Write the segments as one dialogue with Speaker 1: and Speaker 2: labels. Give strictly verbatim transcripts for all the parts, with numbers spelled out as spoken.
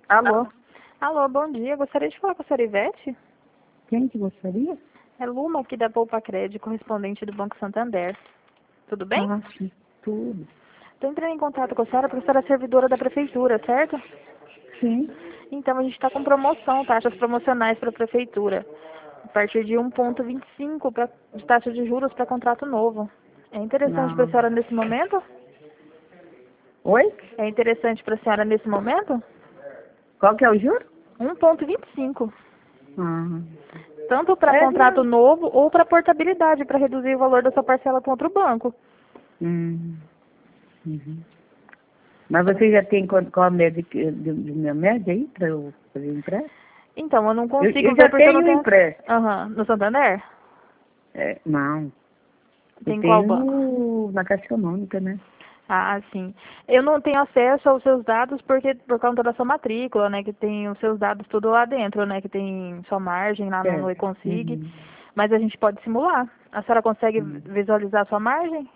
Speaker 1: Alô?
Speaker 2: Alô, bom dia. Gostaria de falar com a senhora Ivete?
Speaker 1: Quem que gostaria?
Speaker 2: É Luma aqui da Poupa Crédito, correspondente do Banco Santander. Tudo bem?
Speaker 1: Ah, sim, tudo.
Speaker 2: Estou entrando em contato com a senhora porque a senhora é servidora da prefeitura, certo?
Speaker 1: Sim.
Speaker 2: Então a gente está com promoção, taxas promocionais para a prefeitura. A partir de um vírgula vinte e cinco pra, de taxa de juros para contrato novo. É interessante para a
Speaker 1: Não.
Speaker 2: senhora nesse momento?
Speaker 1: Oi?
Speaker 2: É interessante para a senhora nesse momento?
Speaker 1: Qual que é o juro?
Speaker 2: um vírgula vinte e cinco.
Speaker 1: Ah.
Speaker 2: Tanto para
Speaker 1: É,
Speaker 2: contrato
Speaker 1: não.
Speaker 2: novo ou para portabilidade, para reduzir o valor da sua parcela com outro banco.
Speaker 1: Hum. Uhum. Mas você já tem qual, qual a média que- do, do meu média aí para eu fazer o empréstimo?
Speaker 2: Então, eu não
Speaker 1: Eu,
Speaker 2: consigo
Speaker 1: eu
Speaker 2: ver
Speaker 1: já
Speaker 2: porque eu não
Speaker 1: tenho um
Speaker 2: tenho...
Speaker 1: empréstimo.
Speaker 2: Aham. No Santander?
Speaker 1: É, não. Eu
Speaker 2: Tem qual banco?
Speaker 1: tenho na Caixa Econômica, né?
Speaker 2: Ah, sim. Eu não tenho acesso aos seus dados porque por conta da sua matrícula, né? Que tem os seus dados tudo lá dentro, né? Que tem sua margem lá no, no
Speaker 1: Certo.
Speaker 2: E-Consig.
Speaker 1: Uhum.
Speaker 2: Mas a gente pode simular. A senhora consegue
Speaker 1: Uhum.
Speaker 2: visualizar a sua margem?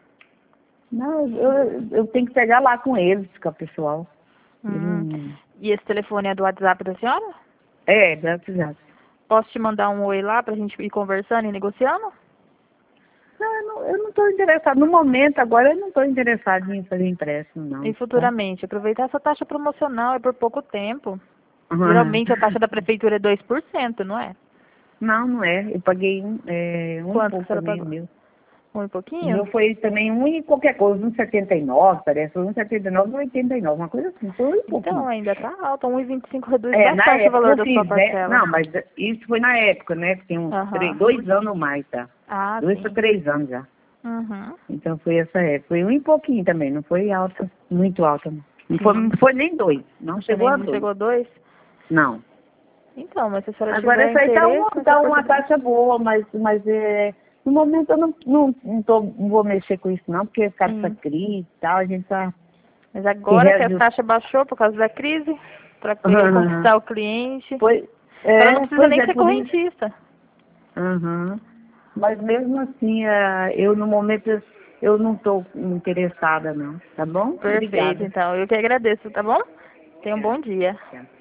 Speaker 1: Não, eu, eu tenho que pegar lá com eles, com o pessoal. Eu
Speaker 2: Hum.
Speaker 1: não...
Speaker 2: E esse telefone é do WhatsApp da senhora?
Speaker 1: É, graças a Deus.
Speaker 2: Posso te mandar um oi lá pra gente ir conversando e negociando?
Speaker 1: Não, eu não, eu não estou interessado. No momento, agora, eu não estou interessado em fazer empréstimo,
Speaker 2: E
Speaker 1: não, tá?
Speaker 2: futuramente, aproveitar essa taxa promocional é por pouco tempo.
Speaker 1: Uhum.
Speaker 2: Geralmente a taxa da prefeitura é dois por cento, não é?
Speaker 1: Não, não é. Eu paguei um, é, um e
Speaker 2: Quanto que a
Speaker 1: pouco
Speaker 2: senhora
Speaker 1: também, o
Speaker 2: pagou?
Speaker 1: meu.
Speaker 2: Um e
Speaker 1: O meu
Speaker 2: pouquinho?
Speaker 1: foi também um e qualquer coisa, um e setenta e nove, parece, um e setenta e nove, um e oitenta e nove, uma coisa assim, foi um e
Speaker 2: Então,
Speaker 1: pouquinho.
Speaker 2: ainda tá alta. Um e vinte e cinco reduz
Speaker 1: É, na
Speaker 2: bastante o
Speaker 1: época
Speaker 2: valor
Speaker 1: eu
Speaker 2: da sua
Speaker 1: fiz, né?
Speaker 2: parcela.
Speaker 1: Não, mas isso foi na época, né? Que tem uns três,
Speaker 2: Aham.
Speaker 1: dois anos ou mais, tá?
Speaker 2: Ah,
Speaker 1: Dois para
Speaker 2: sim.
Speaker 1: três anos já.
Speaker 2: Uhum.
Speaker 1: Então foi essa época. Foi um e pouquinho também, não foi alta, muito alta. Não, não foi,
Speaker 2: Sim.
Speaker 1: não foi nem dois, não
Speaker 2: Não foi
Speaker 1: chegou
Speaker 2: nem,
Speaker 1: a
Speaker 2: não
Speaker 1: dois.
Speaker 2: chegou a dois?
Speaker 1: Não.
Speaker 2: Então, mas se a senhora
Speaker 1: Agora
Speaker 2: tiver
Speaker 1: essa aí tá
Speaker 2: interesse
Speaker 1: uma,
Speaker 2: nessa
Speaker 1: tá uma
Speaker 2: portabilidade.
Speaker 1: taxa boa, mas, mas é, no momento eu não, não, não, tô, não vou mexer com isso não, porque ficar essa
Speaker 2: Sim.
Speaker 1: crise e tal, a gente tá
Speaker 2: Mas
Speaker 1: se
Speaker 2: agora que a
Speaker 1: reajustando.
Speaker 2: taxa baixou por causa da crise, para querer conquistar o cliente, a
Speaker 1: Pois,
Speaker 2: senhora não
Speaker 1: é,
Speaker 2: precisa
Speaker 1: pois
Speaker 2: nem
Speaker 1: é,
Speaker 2: ser
Speaker 1: por isso.
Speaker 2: correntista.
Speaker 1: Uhum. Mas mesmo assim, é, eu no momento eu, eu não estou interessada não, tá bom?
Speaker 2: Perfeito,
Speaker 1: Obrigada.
Speaker 2: então. Eu que agradeço, tá bom? Tenha um bom dia.
Speaker 1: Tchau.